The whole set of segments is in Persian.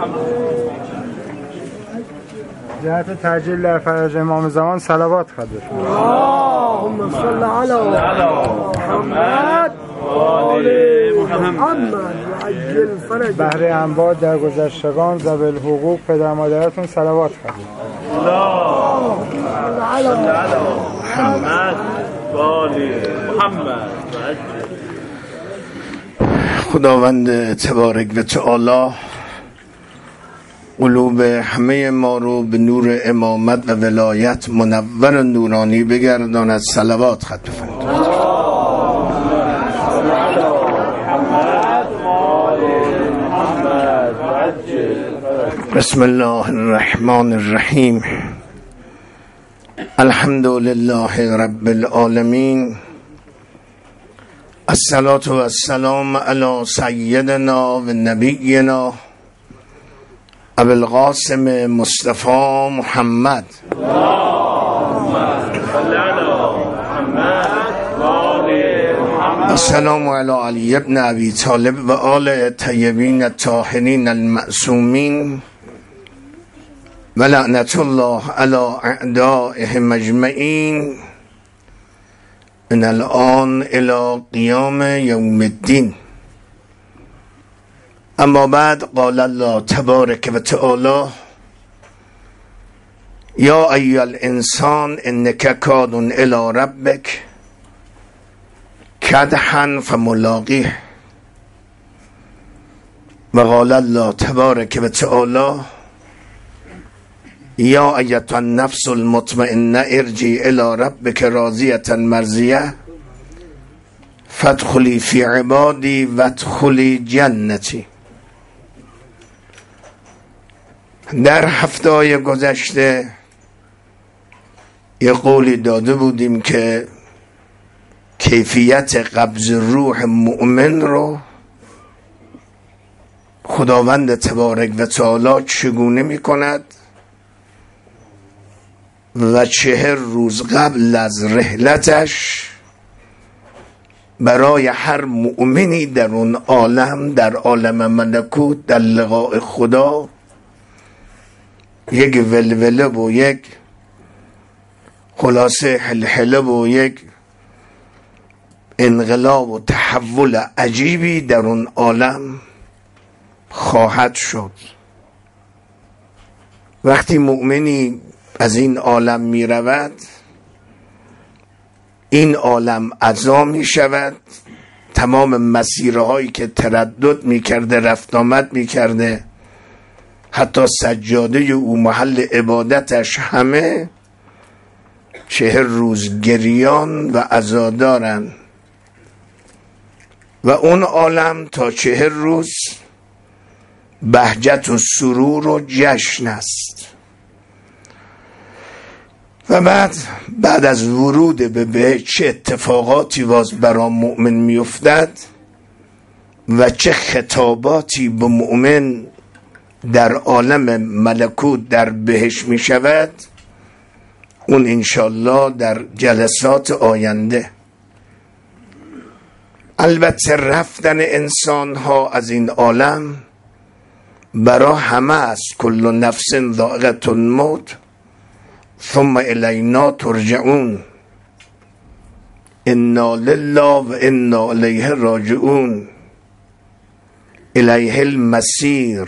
جهت تاجیل در فرج امام زمان صلوات خواهد. اللهم صل على محمد و آل محمد و عجل فرج. بهره اموات در گذشتگان ذوی الحقوق پدر مادرتون صلوات خواهد. اللهم صل على محمد و آل محمد و عجل. خداوند تبارک و تعالی قلوب همه ما رو به نور امامت و ولایت منور و نورانی بگرداند. صلوات ختم فرمایید. بسم الله الرحمن الرحیم. الحمد لله رب العالمین. الصلاة و السلام علی سیدنا و نبینا ابو القاسم مصطفى محمد. السلام علی علی ابن ابی طالب و آل طیبین الطاهرین المعصومین و لعنت الله علی اعدائهم اجمعین من الان الی قیام یوم الدین. اما بعد، قال الله تبارک و تعالی یا ایها الانسان انک کاد الی ربک کدحا فملاقیه. و قال الله تبارک و تعالی یا ایتها النفس المطمئنه ارجعی الی ربک راضیه مرضیه فادخلی فی عبادی وادخلی جنتی. در هفته‌های گذشته یه قولی داده بودیم که کیفیت قبض روح مؤمن رو خداوند تبارک و تعالی چگونه می کند و 40 روز قبل از رحلتش برای هر مؤمنی در اون عالم، در عالم ملکوت، در لقاء خدا، یک ولوله و یک خلاصه حلحله و یک انقلاب و تحول عجیبی در اون عالم خواهد شد. وقتی مؤمنی از این عالم می رود، این عالم عزا می شود. تمام مسیرهایی که تردد می کرده، رفت آمد می کرده، حتی سجاده او، محل عبادتش، همه 40 روز گریان و عزادارن. و اون عالم تا 40 روز بهجت و سرور و جشن است. و بعد از ورود به چه اتفاقاتی باز برای مؤمن میافتد و چه خطاباتی به مؤمن در عالم ملکوت در بهشت می شود، اون انشالله در جلسات آینده. البته رفتن انسان ها از این عالم برای همه است. کل نفس ذائقة الموت ثم الینا ترجعون انا لله و انا الیه راجعون الیه المصیر.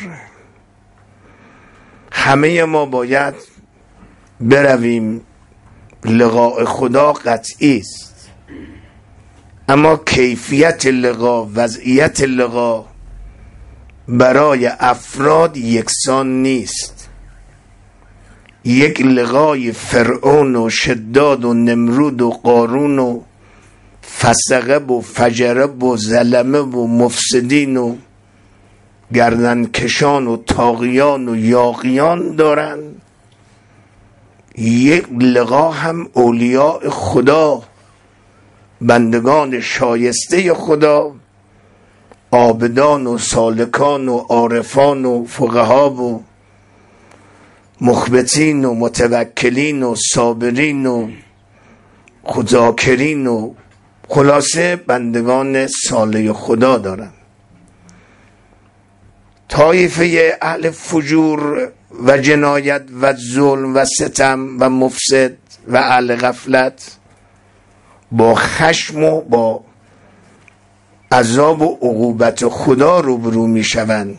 همه ما باید برویم، لقاء خدا قطعی است، اما کیفیت لقاء، وضعیت لقاء برای افراد یکسان نیست. یک لقای فرعون و شداد و نمرود و قارون و فسقه و فجره و ظلمه و مفسدین و گردنکشان و طاغیان و یاغیان دارن. یک لقا هم اولیاء خدا، بندگان شایسته خدا، عابدان و سالکان و عارفان و فقها و مخبتین و متوکلین و صابرین و ذاکرین و خلاصه بندگان صالح خدا دارن. طایفه اهل فجور و جنایت و ظلم و ستم و مفسد و اهل غفلت با خشم و با عذاب و عقوبت خدا روبرو می شوند،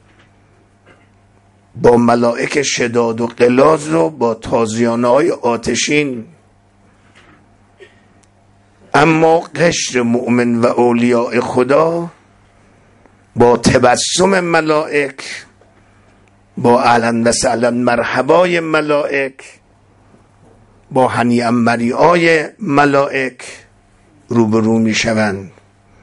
با ملائک شداد و غلاظ و با تازیانه های آتشین. اما قشر مؤمن و اولیاء خدا با تبسم ملائک، با اهلا و سهلا مرحبای ملائک، با هنیئا مریای ملائک روبرو می شوند.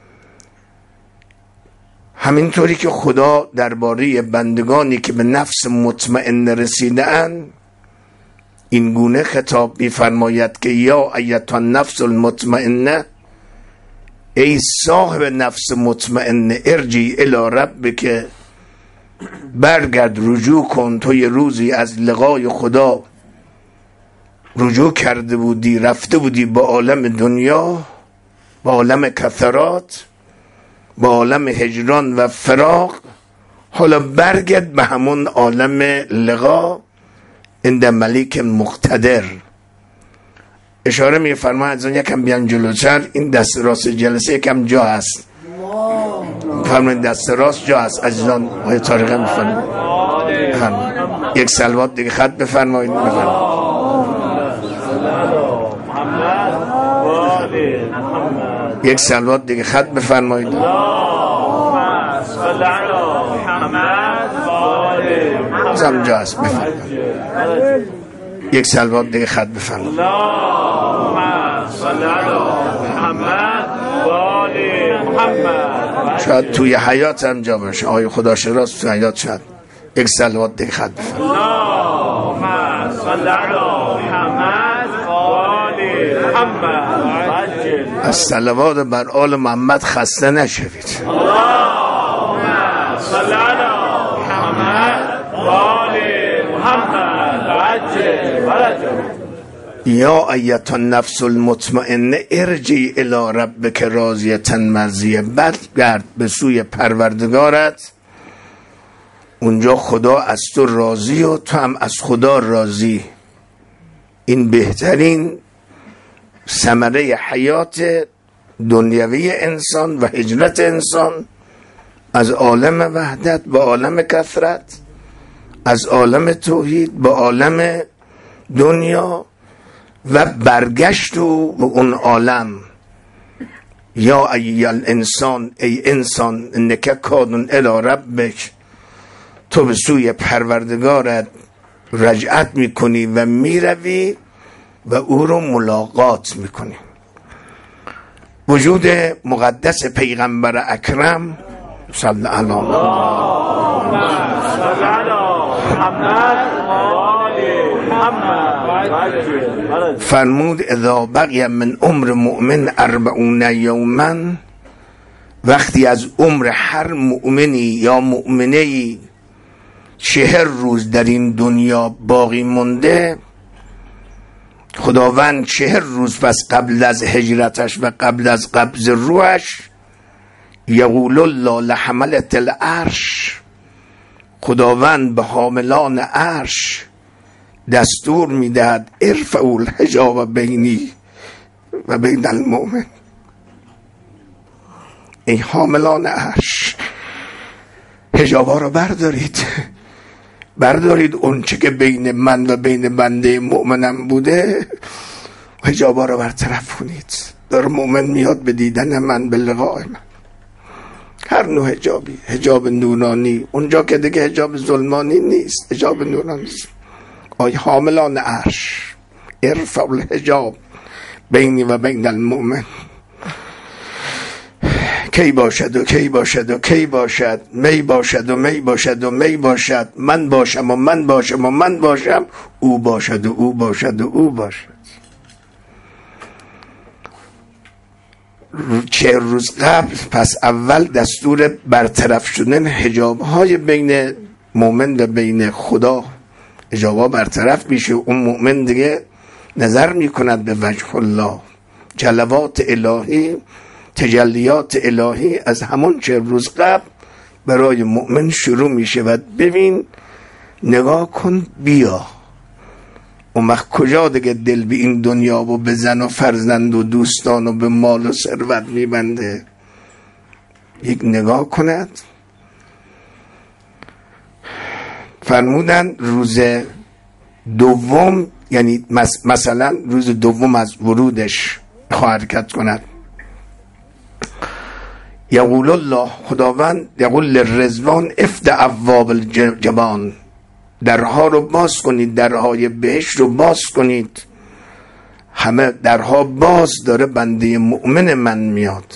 همینطوری که خدا درباره بندگانی که به نفس مطمئن رسیده اند این گونه خطاب می فرماید که یا ایتها النفس المطمئنه، ای صاحب نفس مطمئن، ارجی الی ربک، برگرد، رجوع کن. تو یه روزی از لقای خدا رجوع کرده بودی، رفته بودی با عالم دنیا، با عالم کثرات، با عالم هجران و فراق. حالا برگرد به همون عالم لقا عند ملیک مقتدر. اشاره می فرماید از اون یکم بیان جلوتر، این دست راست جلسه یکم جا هست، فرمایید دست راست جا هست. عزیزان های طارقه می فرمایید یک صلوات دیگه خط بفرمایید. یک صلوات دیگه خط بفرمایید. زم جا هست بفرمایید. یک صلوات دیگه خط بفرمایید. شاید توی حیات هم جا باشه، آقای خدا شراز توی حیات شاید. یک صلوات دیگه خط بفرمایید. از صلوات بر آل محمد خسته نشوید. یا ایتها النفس المطمئنه ارجعی الی ربک راضیة مرضیه، برگرد به سوی پروردگارت، اونجا خدا از تو راضی و تو هم از خدا راضی. این بهترین ثمره حیات دنیوی انسان و هجرت انسان از عالم وحدت به عالم کثرت، از عالم توحید به عالم دنیا و برگشت و به اون عالم. یا ای الانسان، ای انسان، انک کادن الی ربک، تو به سوی پروردگارت رجعت میکنی و میروی و او رو ملاقات میکنی. وجود مقدس پیغمبر اکرم صلی الله فرمود اذا بقی من عمر مؤمن 40 یوما، وقتی از عمر هر مؤمنی یا مؤمنه‌ای 40 روز در این دنیا باقی مونده، خداوند 40 روز پس قبل از هجرتش و قبل از قبض روحش، یقول الله لحملة العرش، خداوند به حاملان عرش دستور میدهد ارفعوا الحجاب بینی و بین المؤمن. ای حاملان عرش، حجابا رو بردارید اون چه که بین من و بین بنده مؤمنم بوده، حجابا رو برطرف کنید. در مؤمن میاد به دیدن من، به لقاء من. هر نوع حجابی، حجاب نورانی، اونجا که دیگه حجاب ظلمانی نیست، حجاب نورانی است. ای حاملان عرش، ارفعوا الحجاب بینی و بین المؤمن. کی باشد و کی باشد و کی باشد، می باشد و می باشد و می باشد، من باشم و من باشم و من باشم، او باشد و او باشد و او باشد. 40 روز قبل پس اول دستور برطرف شدن حجاب‌های بین مؤمن و بین خدا، حجاب‌ها برطرف میشه. اون مؤمن دیگه نظر میکند به وجه الله، جلوات الهی، تجلیات الهی از همون 40 روز قبل برای مؤمن شروع میشه و ببین نگاه کن بیا اون وقت کجا دیگه دل به این دنیا و به زن و فرزند و دوستان و به مال و ثروت میبنده. یک نگاه کند. فرمودن روز دوم، یعنی مثلا روز دوم از ورودش حرکت کند. یقول الله، خداوند یقول للرضوان افت ابواب الجبان، درها رو باز کنید، درهای بهشت رو باز کنید. همه درها باز داره بنده مؤمن من میاد.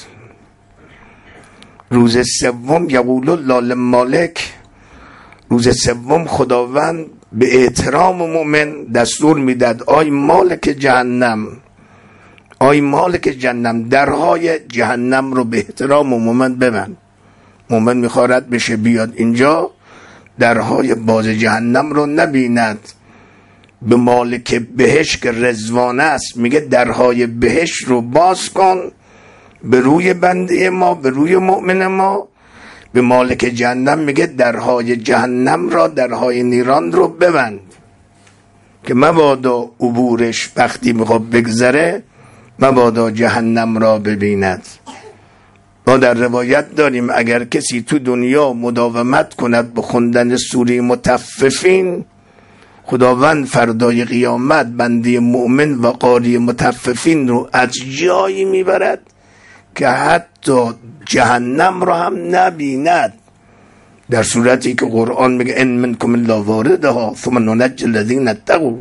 روز سوم یقول الله للمالک، روز سوم خداوند به احترام مؤمن دستور میداد آی مالک جهنم، آی مالک جهنم، درهای جهنم رو به احترام مؤمن ببند. مؤمن میخواد بشه بیاد اینجا، درهای باز جهنم رو نبیند. به مالک بهشت که رضوانه است میگه درهای بهشت رو باز کن به روی بنده ما، به روی مؤمن ما. به مالک جهنم میگه درهای جهنم را، درهای نیران رو ببند که مبادا عبورش وقتی میخواد بگذره مبادا جهنم را ببیند. ما در روایت داریم اگر کسی تو دنیا مداومت کند به خوندن سوره مطففین، خداوند فردای قیامت بنده مؤمن و قاری مطففین رو از جایی میبرد که حتی جهنم را هم نبیند، در صورتی که قرآن میگه ان منکم الا واردها ثم ننجی الذین اتقوا.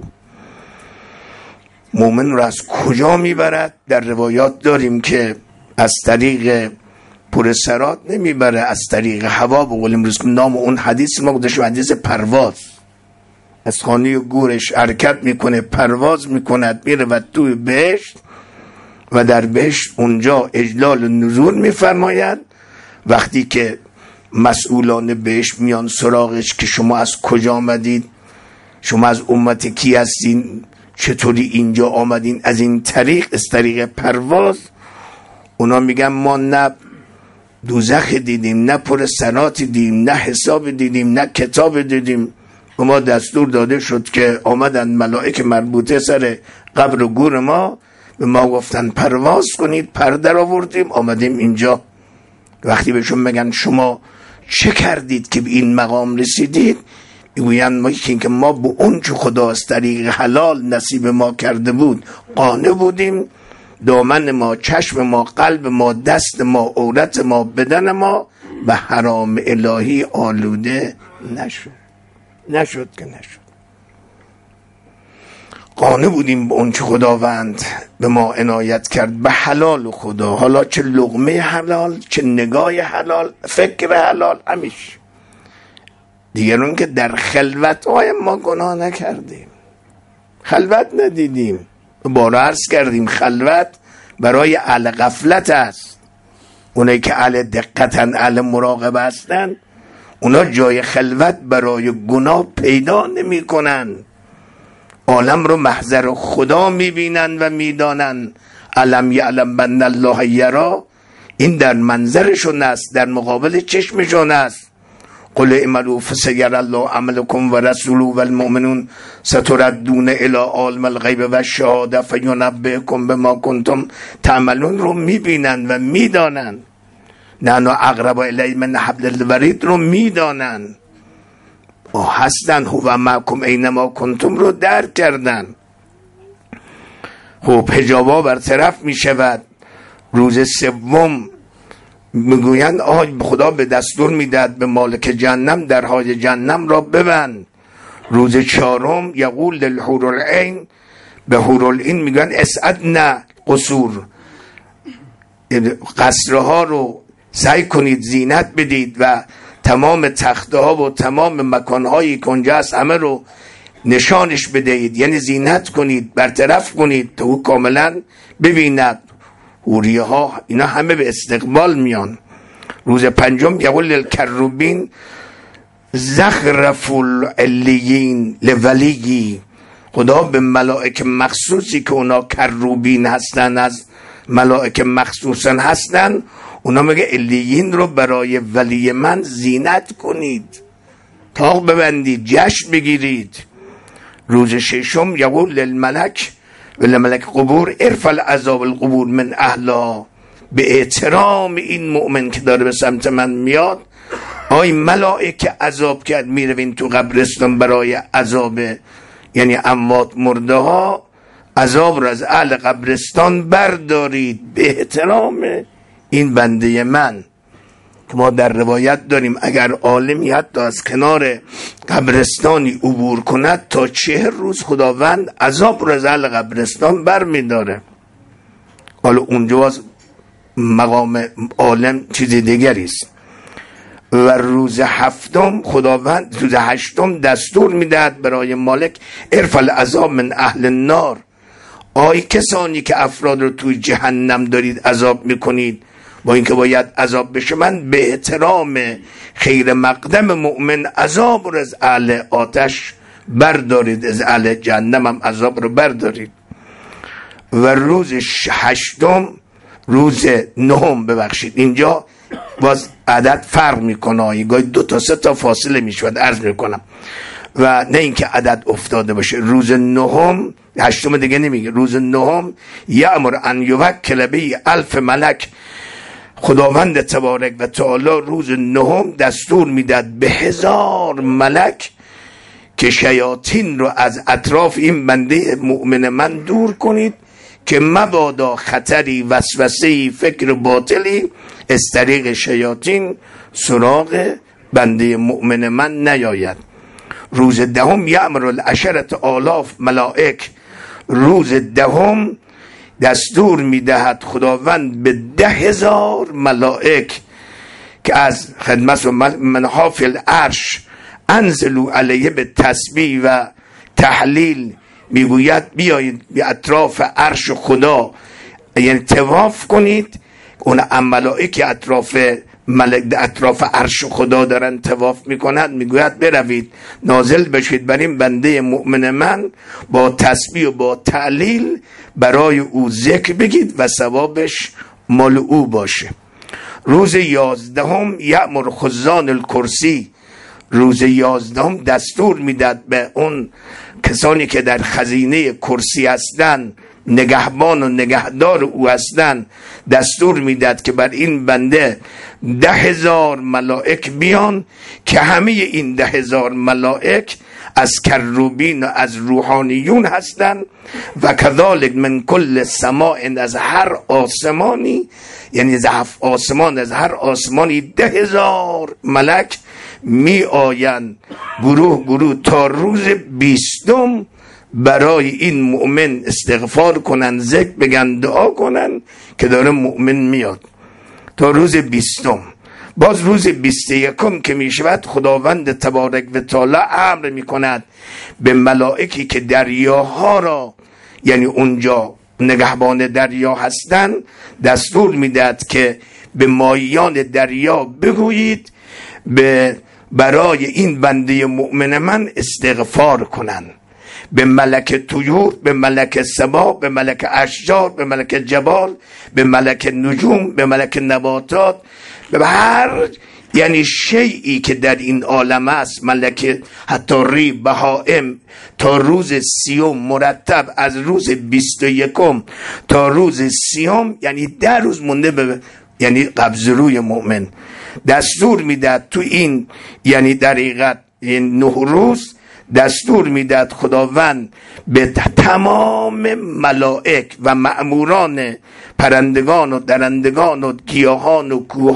مؤمن رو از کجا میبرد؟ در روایات داریم که از طریق پرسرات نمیبره، از طریق هوا. به قول امروز نام اون حدیث ما گذاشتیم حدیث پرواز. از خانه گورش حرکت میکنه، پرواز میکند، میره و توی بهشت و در بهشت اونجا اجلال نزول میفرماید. وقتی که مسئولان بهشت میان سراغش که شما از کجا آمدید، شما از امت کی هستین، چطوری اینجا آمدین؟ از این طریق، از طریق پرواز. اونا میگن ما نه دوزخ دیدیم، نه پرسرات دیدیم، نه حساب دیدیم، نه کتاب دیدیم. و ما دستور داده شد که آمدن ملائک مربوطه سر قبر و گور ما، به ما گفتن پرواز کنید، پر در آوردیم آمدیم اینجا. وقتی بهشون میگن شما چه کردید که به این مقام رسیدید، میگوین که ما به اون چه خدا از طریق حلال نصیب ما کرده بود قانع بودیم. دامن ما، چشم ما، قلب ما، دست ما، عورت ما، بدن ما به حرام الهی آلوده نشد که نشد. قانع بودیم به اون چه خداوند به ما عنایت کرد، به حلال خدا. حالا چه لقمه حلال، چه نگاه حلال، فکر حلال، همیشه. دیگرون که در خلوت‌های ما گناه نکردیم، خلوت ندیدیم. بارا عرض کردیم خلوت برای اهل غفلت است. اونایی که اهل دقتن، اهل مراقبه هستن، اونا جای خلوت برای گناه پیدا نمی کنن. عالم رو محضر خدا میبینن و میدانن. علم یعلم بن الله یرا، این در منظرشون است، در مقابل چشمشون است. قل اعملوا فسيرى الله عملكم ورسوله والمؤمنون ستردون الى عالم الغیب و الشهاده فینبئکم بما کنتم تعملون رو میبینن و میدانن. نحن اقرب الیه من حبل الورید رو میدانن و هستن. هو معکم اینما کنتم رو درک کردن. خب حجابا برطرف میشود. روز سوم میگویند خدا به دستور میداد به مالک جهنم درهای جهنم را ببند. روز چهارم یقول للحور العین، به حور العین میگن اسعدنا قصور، قصرها رو سعی کنید زینت بدید و تمام تخته ها و تمام مکان هایی که اونجا هست همه رو نشانش بدهید، یعنی زینت کنید، برطرف کنید تا او کاملا ببیند. حوریه ها اینا همه به استقبال میان. روز پنجم یقول للکروبین زخرف العلیین لولیی، خدا به ملائک مخصوصی که اونا کروبین هستن، از ملائک مخصوصا هستن، اونا میگه علیین رو برای ولی من زینت کنید، طاق ببندید، جشن بگیرید. روز ششم یقول للملک و لملک قبور ارفع العذاب القبور من اهلا. به احترام این مؤمن که داره به سمت من میاد، آی ملائکه عذاب کرد میروین تو قبرستان برای عذاب، یعنی اموات مرده ها، عذاب رو از اهل قبرستان بردارید به احترام این بنده من. که ما در روایت داریم اگر عالمی حتی از کنار قبرستانی عبور کند تا 40 روز خداوند عذاب رو از اهل قبرستان بر می داره. حالا اونجا از مقام عالم چیز دیگری است. و روز هفتم خداوند، روز هشتم دستور میدهد برای مالک ارفع العذاب من اهل النار. آی کسانی که افراد رو توی جهنم دارید عذاب میکنید، با اینکه باید عذاب بشه، من به احترام خیر مقدم مؤمن عذاب رو از اهل آتش بردارید، از اهل جهنم هم عذاب رو بردارید. و روز هشتم، روز نهم ببخشید، اینجا باز عدد فرق میکنه، گاهی 2 تا 3 تا فاصله میشود، عرض میکنم، و نه اینکه عدد افتاده باشه. روز نهم، هشتم دیگه نمیگه، روز نهم یأمر ان یوکل به 1000 ملک. خداوند تبارک و تعالی روز نهم دستور میداد به 1000 ملک که شیاطین رو از اطراف این بنده مؤمن من دور کنید که مبادا خطری، وسوسه‌ای، فکر باطلی از طریق شیاطین سراغ بنده مؤمن من نیاید. روز دهم یأمر العشرة آلاف ملائک. روز دهم دستور میدهد خداوند به 10,000 ملائک که از خدمت و منحاف العرش انزلوا علیه به تسبیح و تحلیل میگوید بیایید به اطراف عرش خدا، یعنی طواف کنید. اون ملائکه اطراف عرش خدا دارن طواف میکنند، میگوید بروید نازل بشید بر این بنده مؤمن من، با تسبیح و با تعلیل برای او ذکر بگید و ثوابش مال او باشه. روز 11 یأمر خزان الکرسی. روز 11 دستور میداد به اون کسانی که در خزینه کرسی هستند، نگهبان و نگهدار او هستند، دستور میداد که بر این بنده 10,000 ملائک بیان که همه این 10,000 ملائک از کروبین و از روحانیون هستند و کذالک من کل سماء، از هر آسمانی، یعنی از آسمان، از هر آسمانی 10,000 ملک می آیند گروه گروه تا روز 20 برای این مؤمن استغفار کنن، ذکر بگن، دعا کنن که داره مؤمن میاد تا روز 20. باز روز 21 که می شود خداوند تبارک و تعالی امر می کند به ملائکی که دریاها را، یعنی اونجا نگهبان دریا هستند، دستور میداد که به ماهیان دریا بگویید برای این بنده مؤمن من استغفار کنن. به ملک طیور، به ملک سما، به ملک اشجار، به ملک جبال، به ملک نجوم، به ملک نباتات، به هر یعنی شیئی که در این عالم است، ملک حتی ری، بهائم، تا روز 30 مرتب، از روز 21 تا روز 30، یعنی 10 روز مونده به یعنی قبض روی مؤمن، دستور میداد تو این، یعنی در حقیقت این 9 روز دستور میداد خداوند به تمام ملائک و مأموران پرندگان و درندگان و گیاهان و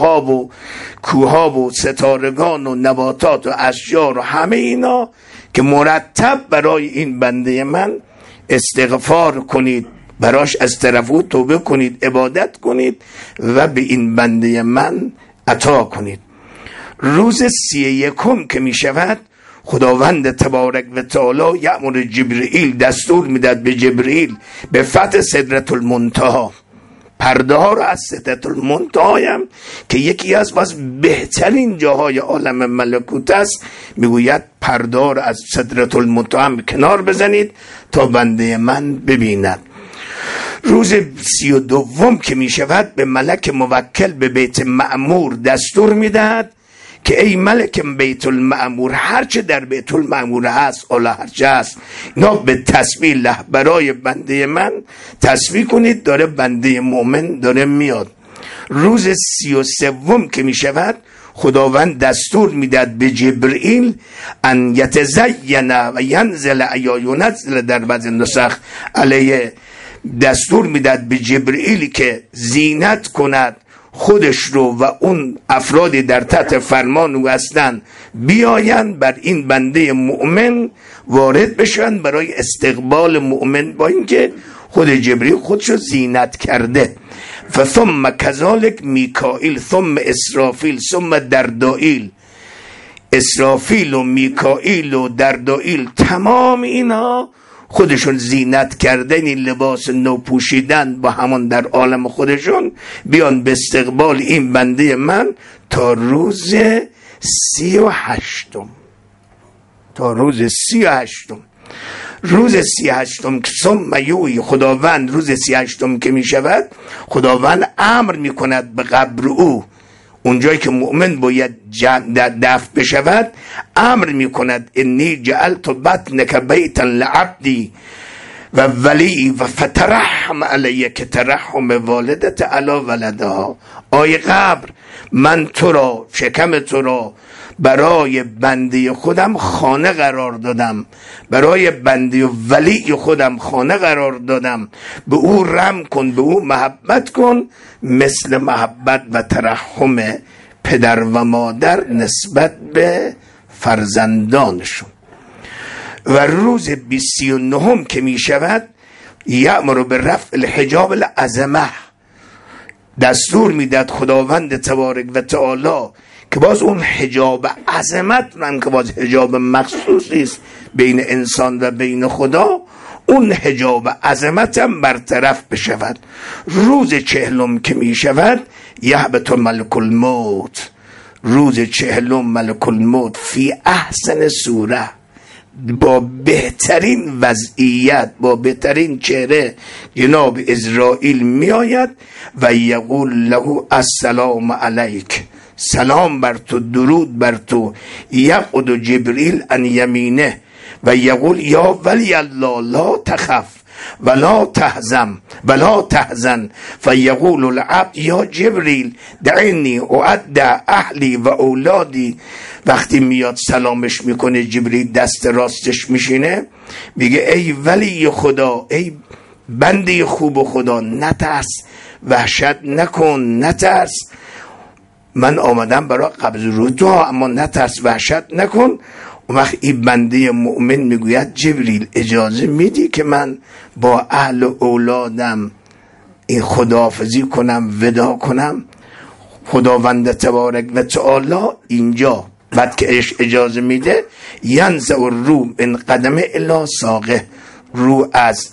کوها و ستارگان و نباتات و اشجار و همه اینا که مرتب برای این بنده من استغفار کنید، براش از طرف او توبه کنید، عبادت کنید و به این بنده من عطا کنید. روز 31 که می شود خداوند تبارک و تعالی یأمر جبرئیل، دستور میداد به جبرئیل به فتح سدرة المنتهی، پرده ها رو از سدرة المنتهی هم که یکی از بهترین جاهای عالم ملکوت است، میگوید پرده ها رو از سدرة المنتهی کنار بزنید تا بنده من ببیند. روز 32 که می شود به ملک موکل به بیت معمور دستور می دهد که ای ملک بیت المعمور، هرچه در بیت المعمور هست، الا هرچه هست، اینا به تسبیح برای بنده من تسبیح کنید، داره بنده مؤمن داره میاد. روز 33 که می شود خداوند دستور میداد به جبرئیل ان یتزین و ینزل یا ینزل، در بعض نسخ علیه دستور میداد به جبرئیل که زینت کند خودش رو و اون افرادی در تحت فرمان او هستند بیاین بر این بنده مؤمن وارد بشن برای استقبال مؤمن، با اینکه خود جبرئیل خودشو زینت کرده. ثم کذالک میکائیل ثم اسرافیل ثم دردائیل. اسرافیل و میکائیل و دردائیل تمام اینها خودشون زینت کردن، این لباس نو پوشیدن با همون در عالم خودشون، بیان به استقبال این بنده من تا روز 38. تا روز 38. روز 38 که ثم یوی خداوند، روز 38 که می شود خداوند امر می کند به قبر او، اونجایی که مؤمن باید دفن بشود، امر می کند انی جعلت بطنک بیتا لعبدی و ولی و فترحم علیه که ترحم والدت علی ولدها. آی قبر، من تو را، شکم تو را برای بنده خودم خانه قرار دادم، برای بنده ولی خودم خانه قرار دادم، به او رحم کن، به او محبت کن مثل محبت و ترحم پدر و مادر نسبت به فرزندانشون. و روز 29 که می شود یأمر به رفع الحجاب العظمه، دستور میداد خداوند تبارک و تعالی که باز اون حجاب عظمت هم که باز حجاب مخصوصی است بین انسان و بین خدا، اون حجاب عظمت هم برطرف بشود. روز 40 که می شود یهبط ملک الموت. روز 40 ملک الموت فی احسن صوره، با بهترین وضعیت، با بهترین چهره جناب اسرائیل می آید و یقول له السلام علیک، سلام بر تو، درود بر تو. یقعد جبرئیل عن یمینه و یقول یا ولی الله لا تخف ولا تحزن فیقول العبد یا جبرئیل دعنی اعد اهلی و اولادی. وقتی میاد سلامش میکنه جبرئیل دست راستش میشینه، میگه ای ولی خدا، ای بنده خوب خدا، نترس، وحشت نکن، نترس، من آمدم برای قبض روح تو، اما نترس، وحشت نکن. اون وقت این بنده مؤمن میگوید جبرئیل اجازه میدی که من با اهل و اولادم این خداحافظی کنم، ودا کنم؟ خداوند تبارک و تعالی اینجا بعد که اجازه میده ینزع الروح من قدم الی ساقه، روح از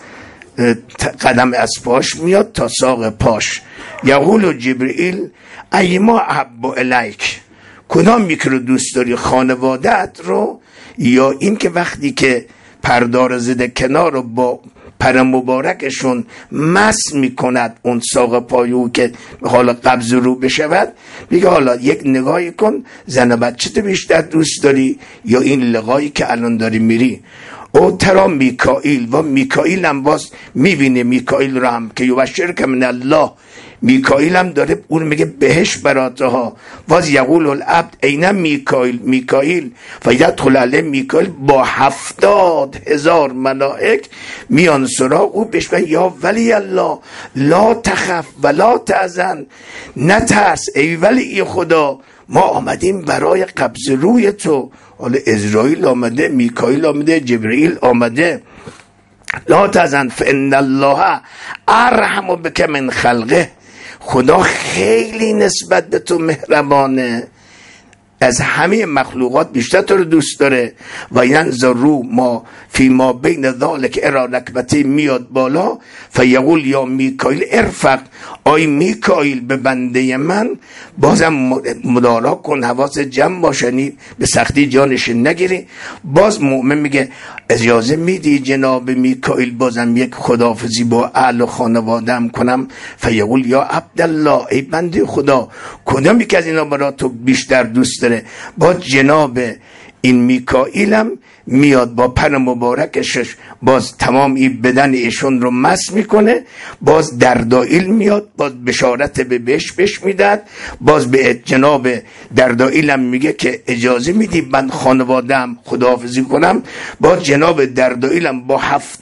قدم از پاش میاد تا ساق پاش. یقول جبرئیل ایما احب الیک، کدام یک رو دوست داری، خانوادت رو یا این که وقتی که پردار زده کنار رو با پر مبارکشون مس میکند اون ساق پایو که حالا قبض رو بشود؟ میگه حالا یک نگاهی کن، زن بچه تو بیشتر دوست داری یا این لقایی که الان داری میری؟ او ترا میکائیل، و میکائیل هم باز میبینه میکائیل رو هم که یبشرک من الله، میکائیل هم داره اون میگه بهش براتها. واز یقول العبد این میکائیل و یدخل علیه میکائیل با 70,000 ملائک میان سراغ او، بهش میگن یا ولی الله لا تخف ولا تحزن، نترس ای ولی خدا، ما آمدیم برای قبض روی تو. حالا اسرائیل آمده، میکائیل آمده، جبرئیل آمده. لا تحزن فان الله ارحم بک من خلقه، خدا خیلی نسبت به تو مهربانه، از همه مخلوقات بیشتر تو رو دوست داره. و ینظر ما فی ما بین ذالک ارا رکبتی، میاد بالا فیقول یا میکائیل ارفق، آی میکائیل به بنده من بازم مدارا کن، حواس جمع باشنی، به سختی جانش نگیری. باز مؤمن میگه اجازه میدی جناب میکائیل بازم یک خداحافظی با اهل و خانوادم کنم؟ فیقول یا عبدالله، ای بنده خدا کدام یک از اینا برای تو بیشتر دوست داره؟ باز جناب این میکائیلم میاد با پر مبارکش باز تمام این بدن ایشون رو مس میکنه. باز دردائیل میاد باز بشارت به بهش میداد. باز به جناب دردائیلم میگه که اجازه میدی من خانوادم خداحافظی کنم؟ باز جناب دردائیلم با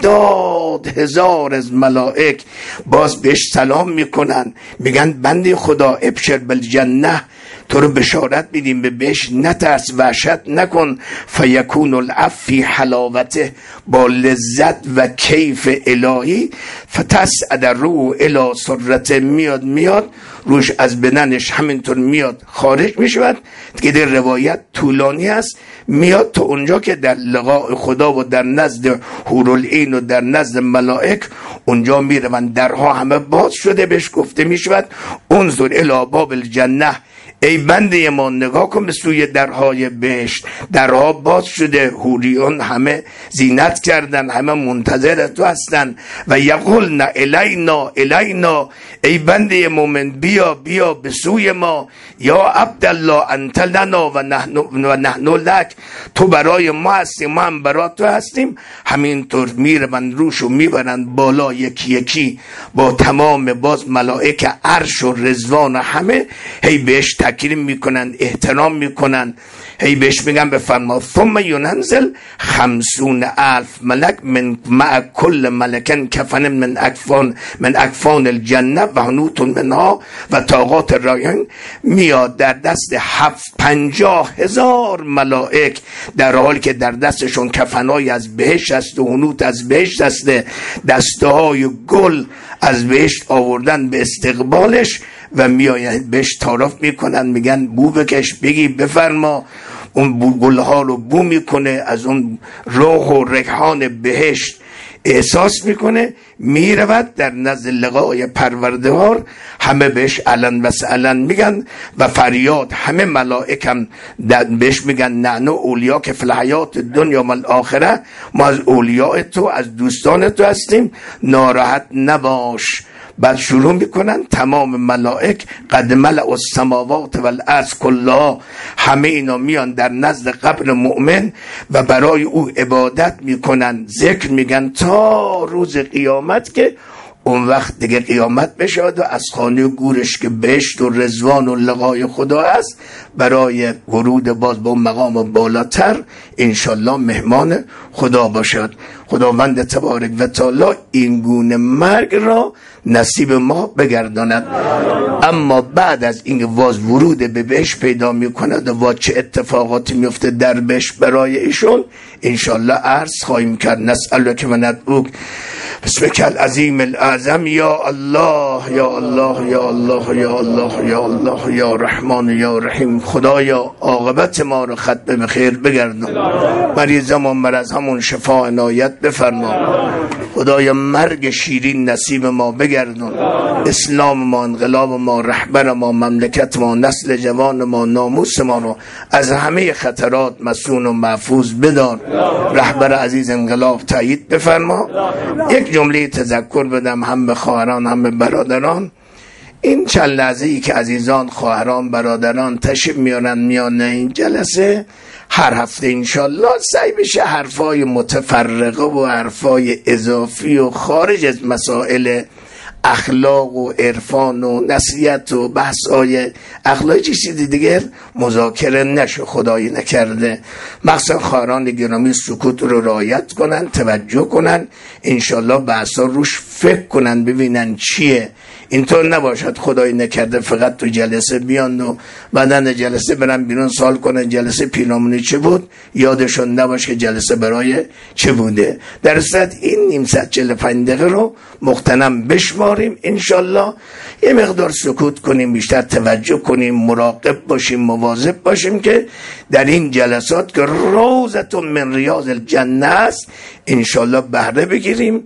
70,000 از ملائک باز بهش سلام میکنن، میگن بنده خدا ابشر بالجنه، تو رو بشارت میدیم به بهش، نترس وحشت نکن. فیکون العفو فی حلاوته، با لذت و کیف الهی. فتسعد روح الی سرته، میاد روش از بدنش همینطور میاد خارج میشود که در روایت طولانی است. میاد تا اونجا که در لقاء خدا و در نزد حورالعین و در نزد ملائک اونجا میروند، درها همه باز شده، بهش گفته میشود انظر الی باب الجنه، ای بنده ما نگاه کن به سوی درهای بهشت، درها باز شده، حوریون همه زینت کردن، همه منتظر تو هستن. و یقولن الینا، ای بنده مومن بیا به سوی ما. یا عبدالله انت لنا و نحن لک، تو برای ما هستی ما هم برای تو هستیم. همینطور میرن روشو میبرن بالا یکی یکی با تمام باز ملائک عرش و رضوان همه، هی بهش تکریم میکنن، احترام میکنن، هی بهش میگن بفرما ثم ینزل 50,000 ملک من مع کل ملکن کفن من اکفان الجنه و حنوت منها و طاقات رایان. میاد در دست 50,000 ملائک، در حالی که در دستشون کفنای از بهشت است و حنوت از بهشت است، دسته های گل از بهشت آوردن به استقبالش و میاین بهش تعارف میکنن، میگن بو بکش، بگی بفرما. اون گلها رو بو میکنه، از اون روح و ریحان بهشت احساس میکنه، میرود در نزد لقای پروردگار. همه بهش علن و سعلن میگن و فریاد، همه ملائک هم بهش میگن نحنو اولیا که فی الحیات دنیا و الاخره، ما از اولیاء تو از دوستان تو هستیم، ناراحت نباش. بعد شروع میکنن تمام ملائک قد ملأ السماوات والارض کلها، همه اینا میان در نزد قبر مؤمن و برای او عبادت میکنن، ذکر میگن تا روز قیامت، که اون وقت دیگه قیامت بشود و از خانه گورش که بهشت و رضوان و لقای خدا است، برای ورود باز با مقام بالاتر انشالله مهمان خدا باشد. خداوند تبارک و تعالی این گونه مرگ را نصیب ما بگرداند. اما بعد از این واز ورود به بهشت پیدا میکند و چه اتفاقاتی میفته در بهشت برای ایشون انشالله عرض خواهیم کرد. نسألک و ندعوک بسمک العظیم الاعظم، یا الله یا الله یا الله یا الله یا الله یا رحمان یا رحیم. خدایا عاقبت ما رو ختم به خیر بگردان، مریضمون مرض همون شفا عنایت بفرما. خدایا مرگ شیرین نصیب ما بگردان، اسلام ما، انقلاب ما، رهبر ما، مملکت ما، نسل جوان ما، ناموس ما رو از همه خطرات مسون و محفوظ بدار. رهبر عزیز انقلاب تایید بفرما. یک جمله تذکر بدم هم به خواهران هم به برادران. این چند لحظه ای که عزیزان خواهران برادران تشریف میان این جلسه، هر هفته انشالله سعی بشه حرفای متفرقه و حرفای اضافی و خارج از مسائل اخلاق و عرفان و نصیحت و بحث‌های اخلاقی چیزی دیگر مذاکره نشه، خدایی نکرده. مخصوصا خواهران گرامی سکوت رو رعایت کنن، توجه کنن، انشالله بحثا روش فکر کنن، ببینن چیه. اینطور نباشد خدایی نکرده فقط تو جلسه بیان و بعدن جلسه برن بیرون سوال کنن جلسه پیرامونی چه بود، یادشون نباشه که جلسه برای چه بوده. در صورت این نیم ساعت 45 دقیقه رو مغتنم بشماریم، انشالله یه مقدار سکوت کنیم، بیشتر توجه کنیم، مراقب باشیم، مواظب باشیم که در این جلسات که روزتون من ریاض الجنه است انشالله بهره بگیریم.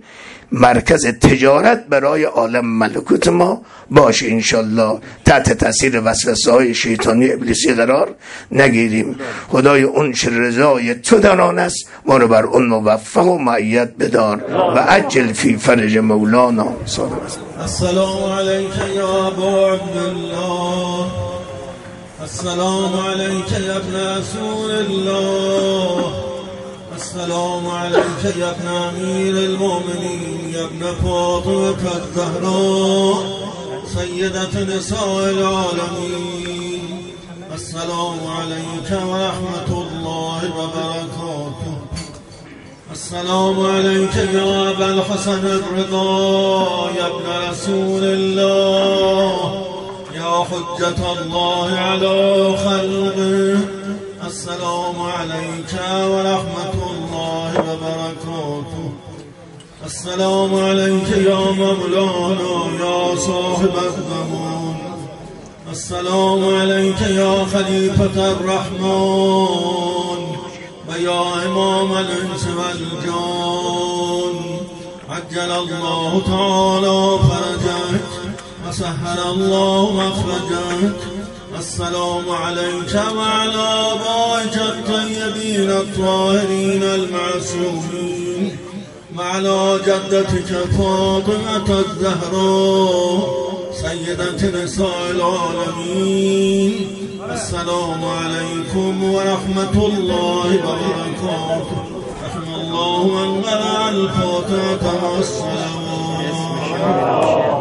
مرکز تجارت برای عالم ملکوت ما باشه انشالله. تحت تاثیر وسوسه های شیطانی ابلیسی قرار نگیریم. خدای اون چه رضای تو در آن است ما رو بر اون موفق و مؤید بدار و عجل فی فرج مولانا. السلام علیک یا ابا عبدالله، السلام علیک یا ابن رسول الله، السلام عليك يا ابن أمير المؤمنين يا ابن فاطمة الزهراء سيدة نساء العالمين. السلام عليك ورحمة الله وبركاته. السلام عليك يا أبا الحسن الرضا يا ابن رسول الله يا حجة الله على خلقه. السلام عليك ورحمة الله وبركاته. السلام عليك يا مولانا يا صاحب الزمان. السلام عليك يا خليفة الرحمن ويا إمام الإنس والجان. عجل الله تعالى فرجك وسهل الله مخرجك. السلام عليك وعلى آبائك الطيبين الطاهرين المعصومين وعلى جدتك فاطمة الزهراء سيدة نساء العالمين. السلام عليكم ورحمة الله وبركاته. رحم الله من قرأ الفاتحة والصلوات.